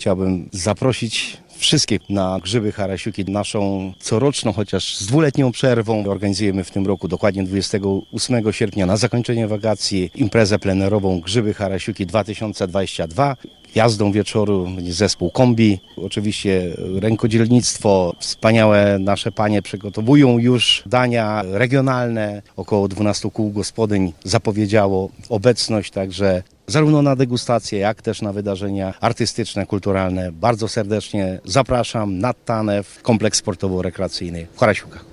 chciałbym zaprosić wszystkich na Grzyby Harasiuki, naszą coroczną, chociaż z dwuletnią przerwą. Organizujemy w tym roku dokładnie 28 sierpnia na zakończenie wakacji imprezę plenerową Grzyby Harasiuki 2022. Jazdą wieczoru będzie zespół kombi, oczywiście rękodzielnictwo, wspaniałe nasze panie przygotowują już dania regionalne, około 12 kół gospodyń zapowiedziało obecność, także zarówno na degustacje, jak też na wydarzenia artystyczne, kulturalne. Bardzo serdecznie zapraszam na Tanew, kompleks sportowo-rekreacyjny w Harasiukach.